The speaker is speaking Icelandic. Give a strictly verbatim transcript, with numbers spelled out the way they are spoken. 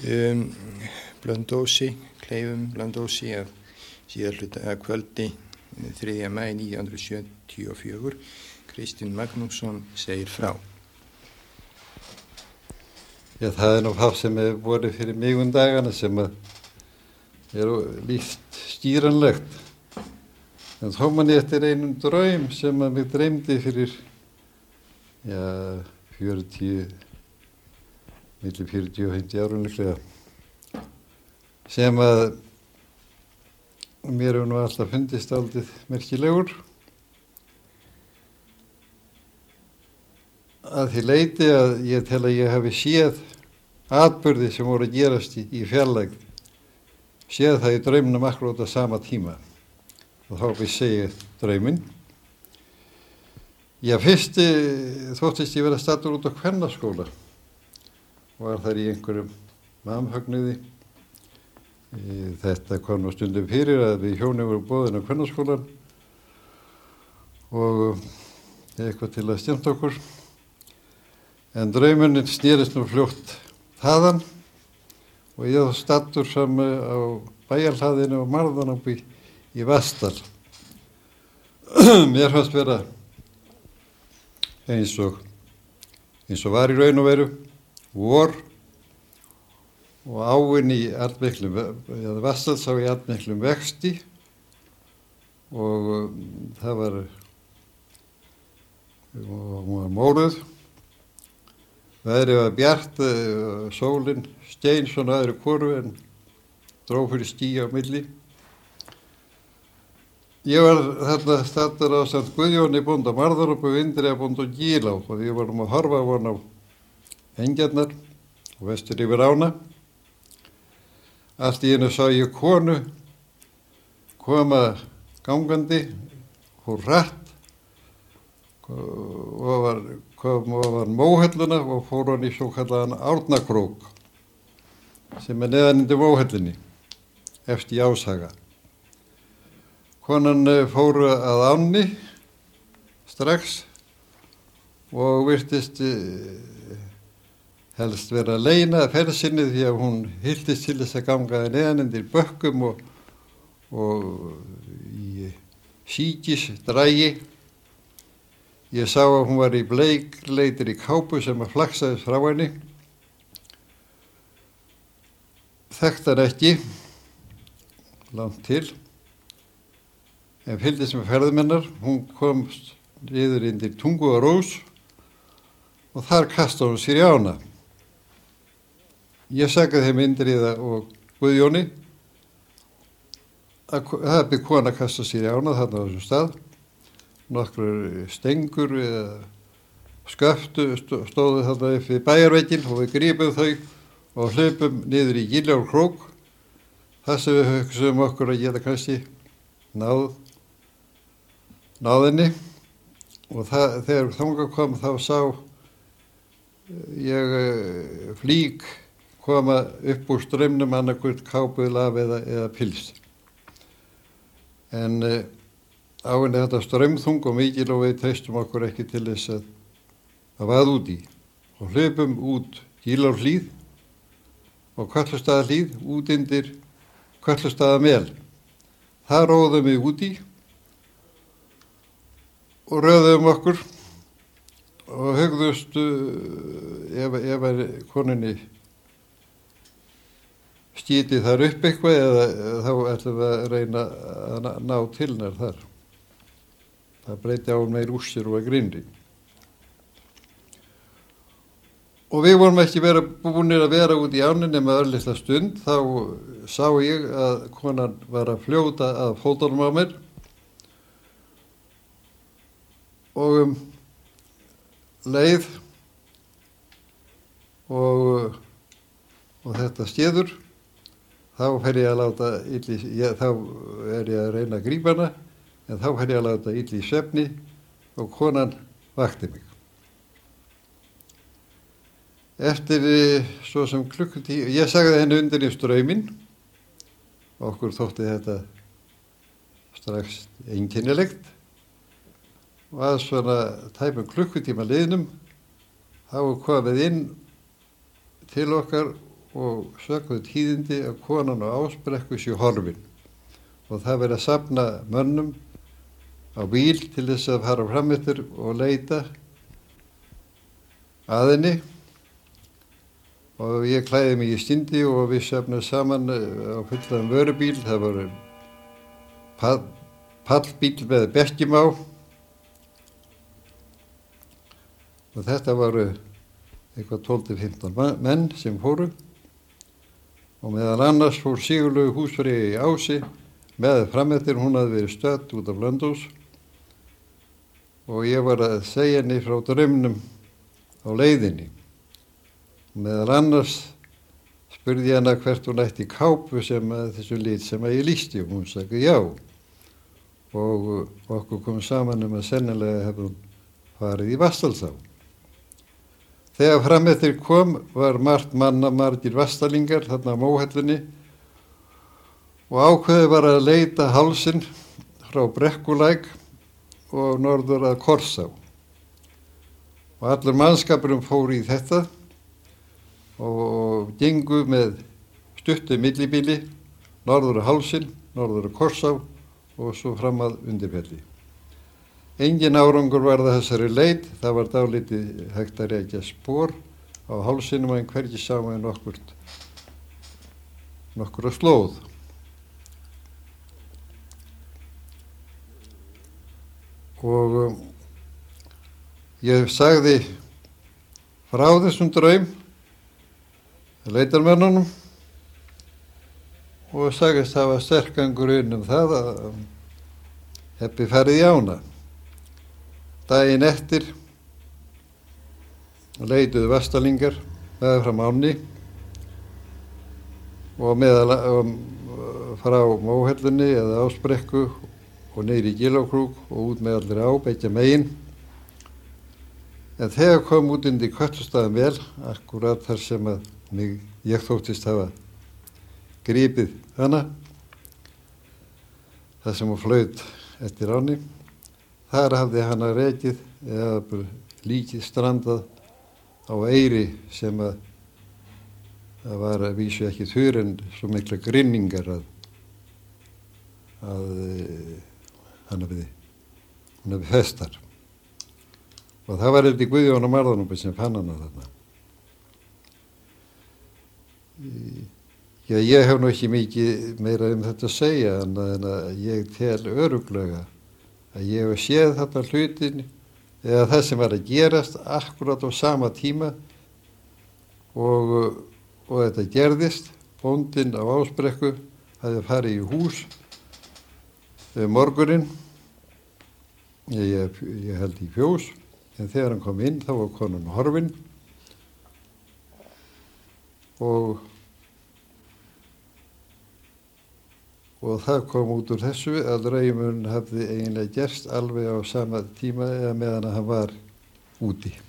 um, Blönduósi, Kleifum Blönduósi að síðar hluta að kvöldi þriðja maí nítján hundruð sjötíu og fjögur. Kristinn Magnússon segir frá. Já, það er nú það sem hefur vorið fyrir mig um dagana sem að er líkt skýranlegt. En þá man ég eftir einum draum sem að mig dreymdi fyrir, já, fjörutíu, milli fjörutíu og fimmtíu árum líklega, sem að mér hefur nú alltaf fundist dálítið merkilegur. Að því leyti að ég tel að ég hafi séð atburði sem voru að gerast í, í fjarlægð, séð það í draumnum akkurat á sama tíma. Og þá við segja drauminn. Já, fyrst þóttist ég vera staddur út á kvennaskóla. Var þar í einhverjum mamhögnuði. Þetta kom nú stundum fyrir að við hjónum voru boðin á kvennaskólan og eitthvað til að stjórna okkur. En draumurinn snerist nú fljótt þaðan og ég var staddur saman á bæjarhlaðinu og Marðanópi í Vatnsdal. Mér fannst vera eins og, eins og var í raun og veru vor og áin í allmiklum, eða Vatnsdal sá í allmiklum vexti og það var, hún var móruð. Veðrið var bjart, sólin stein svona öðru hvoru en dró fyrir ský á milli. Ég var þarna staddur á Samt Guðjóni bónda Marðanópi og Indriða bónda Gílá og við vorum að horfa á hann á engjarnar og vestur yfir ána. Allt í einu sá ég konu koma gangandi, hún hratt og var, kom ofan móhelluna og fór hann í svo kallaðan Árnakrók sem er neðan undir móhellinni, eftir í Áshaga. Konan fór að ánni strax og virtist helst vera að leyna ferð sinni því að hún hylltist til þess að ganga neðan undir bökkum og, og í síkisdrægi. Ég sá að hún var í bleikleitri kápu sem að flaksaðist frá henni. Þekkti hann ekki, langt til, en fylgdist með ferðmennar. Hún komst niður undir Tunguarós og þar kastaði hún sér í ána. Ég sagði þeim Indriða og Guðjóni að það hefði kona að kasta sér í ána þarna á þessum stað. Nokkur stengur eða sköftu stóðu þarna upp við bæjarvegginn og við grípum þau og hlaupum niður í Gílárkrók. Það sem við hugsaðum okkur að geta kannski náð, náðinni og það, þegar þangað kom þá sá ég flík koma upp úr straumnum annarkvort kápuðlaf eða, eða pils. En áin er þetta straumþung og mikil og við treystum okkur ekki til þess að, að vaða út í. Og hlupum út Gílárhlíð og Köllustaðahlíð út undir Köllustaðamel. Það róðum við út í og röðum okkur og hugðust ef, ef koninni skítið þar upp eitthvað eða þá ætlum við að reyna að ná til hennar þar. Það breyti á meir úr sér og að grínri. Og við vorum ekki vera, búinir að vera út í ánni nema örlitla stund, þá sá ég að konan var að fljóta að fótunum á mér og um leið og, og þetta skeður, þá fer ég að láta illi, ég, þá er ég að reyna að grípa hana, en þá fer ég að láta illi í svefni og konan vakti mig. Eftir svo sem klukkutíma, ég sagði henni undir í strauminn, okkur þótti þetta strax einkennilegt og að svona tæpum klukkutíma liðnum þá er komið inn til okkar og sökuðu tíðindi að konan á Ásbrekku sé horfin og það verið að safna mönnum á bíl til þess að fara fram eftir og leita að henni og ég klæði mig í skyndi og við safnaðum saman á fullaðum vörubíl. Það voru pall, pallbíl með bekkjum á og þetta voru eitthvað tólf til fimmtán menn sem fóru og meðal annars fór Sigurlaug húsfreyja í Ási með fram eftir. Hún hafði verið stödd út af Blönduós og ég var að segja henni frá draumnum á leiðinni. Meðal annars spurði ég hana hvert hún ætti kápu sem að þessu lit sem að ég lýsti og hún sagði já og okkur kom saman um að sennilega hefði hún farið í Vatnsdalsá. Þegar fram eftir kom var margt manna margir vastalingar þarna á Móhellunni og ákveðið var að leita hálsinn frá Brekkulæk og norður að Korsá. Og allur mannskapurinn fór í þetta og gengu með stuttu millibíli norður að hálsinn, norður að Korsá og svo fram að Undirfelli. Engin árangur var það þessari leit, það var dálítið hægt að rekja spor á hálsinum en hvergi sá maður nokkurt, nokkura slóð. Og um, ég sagði frá þessum draum, leitarmönnunum og sagðist hafa sterkan grun um það að hefði farið í ána. Daginn eftir leituðu vastalingar með fram ánni og meðal um, frá Móhellunni eða Ásbrekku og niður í Gilárkrúk og út með allir á beggja megin. En þegar kom út undir Kötlustaðum vel, akkurat þar sem að mig, ég þóttist hafa gripið hana, þar sem hún flaut eftir ánni. Þar hafði hana rekið eða líkið strandað á eyri sem að það var að vísu ekki þurr en svo mikla grinningar að, að hann hafiði, hann hafiði festar. Og það var eftir Guðjón og Marðanúpi sem fann hana þarna. Já, ég hef nú ekki mikið meira um þetta að segja en að ég tel örugglega að ég hef séð þarna hlutin eða það sem var að gerast akkurat á sama tíma og, og þetta gerðist. Bóndinn á Ásbrekku hafði farið í hús morguninn, ég, ég held í fjós, en þegar hann kom inn þá var konan horfin og Og það kom út úr þessu að draumurinn hafði eiginlega gerst alveg á sama tíma eða meðan hann var úti.